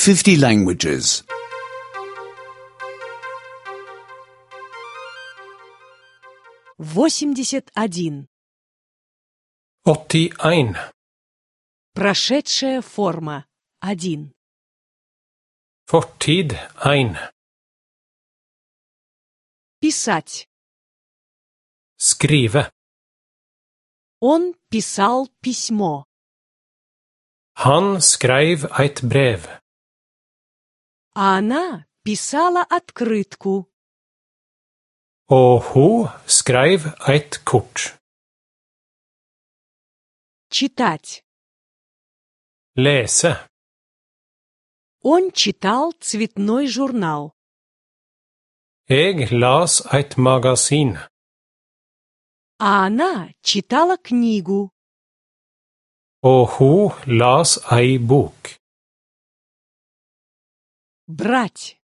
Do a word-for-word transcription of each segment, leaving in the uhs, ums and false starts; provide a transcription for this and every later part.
fifty languages. восемьдесят один. åttioen. Прошедшая форма. один. Fortid ein. Писать. Skrive. Он писал письмо. Han skrev eit brev. А она писала открытку. Og hun skrev eit kort. Читать. Lese. Он читал цветной журнал. Jeg las eit magasin. А она читала книгу. Og hun las ei bok. Брать.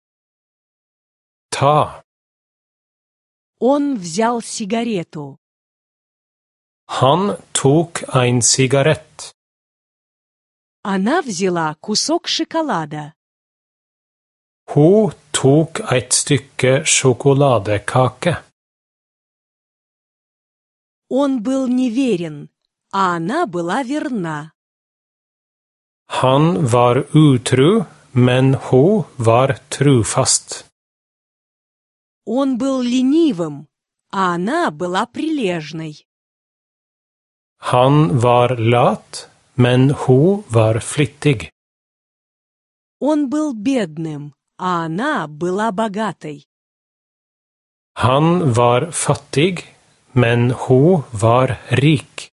Ta. Он взял сигарету. Han tok ein sigarett. Она взяла кусок шоколада. Hun tok eit stykke sjokoladekake. Он был неверен, а она была верна. Han var utro, men hun var trufast. Он был ленивым, а она была прилежной. Han var lat, men hun var flittig. Он был бедным, а она была богатой. Han var fattig, men hun var rik.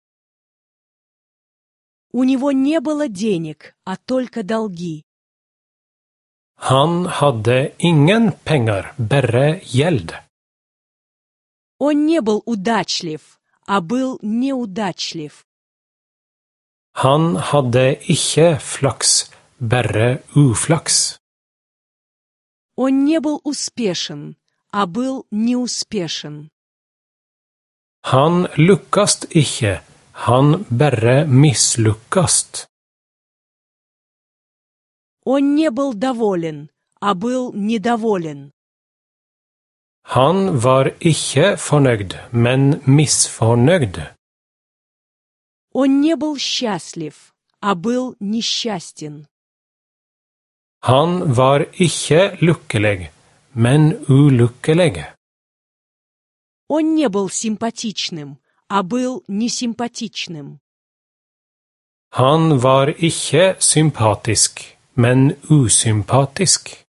У него не было денег, а только долги. Han hadde ingen penger, bare gjeld. Он не был удачлив, а был неудачлив. Han hadde ikke flaks, bare uflaks. Он не был успешен, а был неуспешен. Han lukkast ikke, han bare mislukkast. Он не был доволен, а был недоволен. Han var ikke fornøyd, men misfornøyd. Он не был счастлив, а был несчастен. Han var ikke lykkelig, men ulykkelig. Он не был симпатичным, а был несимпатичным. Han var ikke sympatisk, men usympatisk.